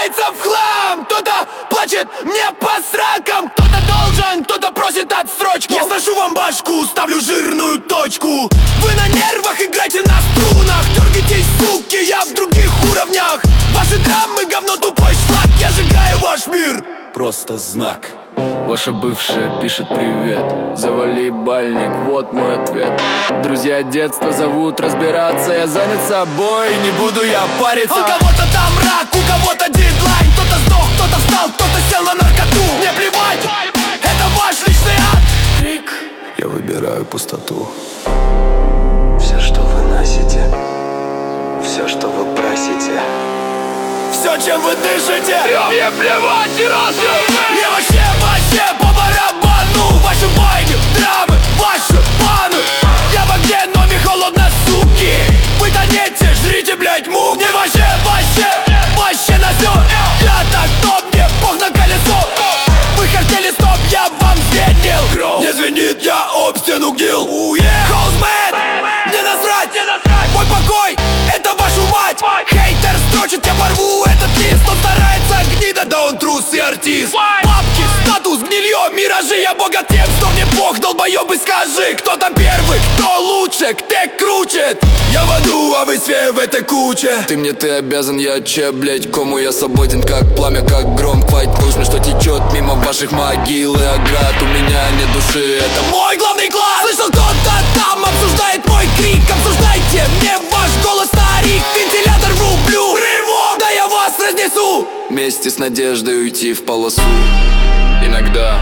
валяется в хлам. Кто-то плачет мне по сракам. Кто-то должен, кто-то просит отсрочку. Я сношу вам башку, ставлю жирную точку. Вы на нервах, играйте на струнах. Дергайтесь, суки, я в других уровнях. Ваши драмы, говно, тупой шлак. Я сжигаю ваш мир, просто знак. Ваша бывшая пишет привет. Завали бальник, вот мой ответ. Друзья детства зовут разбираться. Я занят собой, не буду я париться. У кого-то там рак, у кого-то дедлайн. Кто-то сдох, кто-то встал, кто-то сел на наркоту. Мне плевать, это ваш личный ад. Крик. Я выбираю пустоту. Все, что вы носите, все, что вы просите, все, чем вы дышите. Мне плевать, и разве Я вообще по барабану. Ваши войны, драмы, ваши паны. Я в огне, но мне холодно, суки. Вы тонете, жрите, блять, мук. Мне вообще на все. Я так топ, мне пох на колесо. Вы хотели стоп, я вам звенел. Не звенит, я об стену гнил. Хоузмен, мне насрать. Мой покой, это вашу мать. Хейтер строчит, я порву этот лист. Он старается, гнида, да он трус и артист. Бабки, статус, гнилье, миражи. Я бога тем, что мне бог, долбоебы, скажи. Кто там первый, кто лучше, кто круче. Я в аду, а вы все в этой куче. ты обязан, я че, блять, кому я свободен, как пламя, как гром. Файт нужно, что течет мимо ваших могил и оград. У меня нет души, это мой главный класс. Слышал, кто-то там обсуждает мой крик. Обсуждайте мне ваш голос, старик. Вентилятор врублю, рывок, да я вас разнесу. вместе с надеждой уйти в полосу. Иногда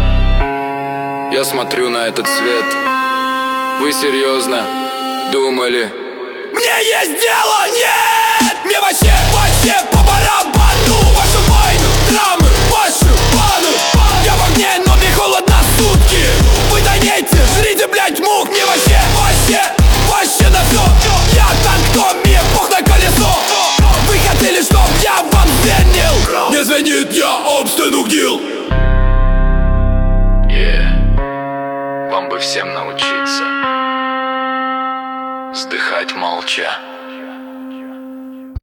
я смотрю на этот свет. Вы серьезно думали? Мне есть дело, нет! Мне вообще по барабану. Ваши войны, драмы, ваши планы. Я в огне, но мне холодно, сутки. Вы тонете, жрите, блять, мук. Мне вообще на все. Я так, кто мне пох на колесо. Вы хотели, чтоб я вам звенел. Не звенит, я об стену гнил. Вам бы всем научиться вздыхать молча.